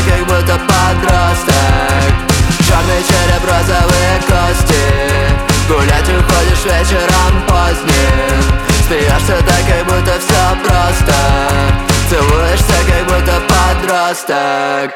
как будто подросток. Черный череп, розовые кости. Гулять уходишь вечером поздним. Смеешься так, как будто все просто. Целуешься, как будто подросток.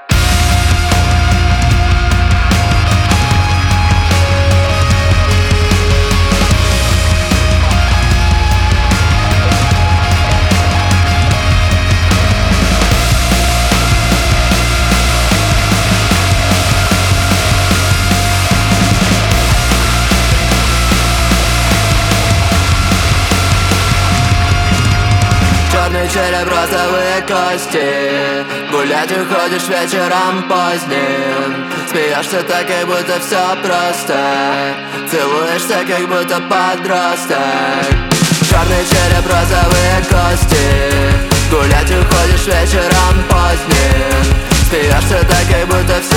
Черный череп, розовые кости. Гулять уходишь вечером поздним. Смеешься так, как будто все просто. Целуешься, как будто подросток. Черный череп, розовые кости. Гулять уходишь вечером поздним. Смеешься так, как будто все